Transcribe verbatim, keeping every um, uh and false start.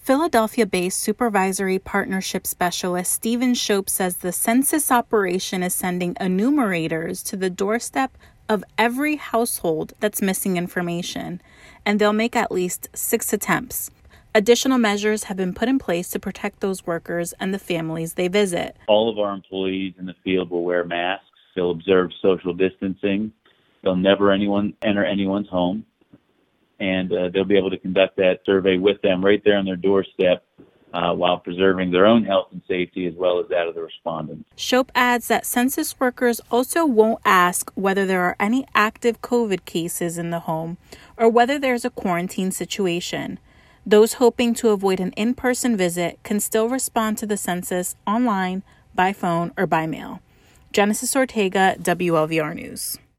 Philadelphia-based Supervisory Partnership Specialist Stephen Shope says the census operation is sending enumerators to the doorstep of every household that's missing information, and they'll make at least six attempts. Additional measures have been put in place to protect those workers and the families they visit. All of our employees in the field will wear masks. They'll observe social distancing. They'll never anyone enter anyone's home. And uh, they'll be able to conduct that survey with them right there on their doorstep uh, while preserving their own health and safety as well as that of the respondents. Shope adds that census workers also won't ask whether there are any active COVID cases in the home or whether there's a quarantine situation. Those hoping to avoid an in-person visit can still respond to the census online, by phone, or by mail. Genesis Ortega, W L V R News.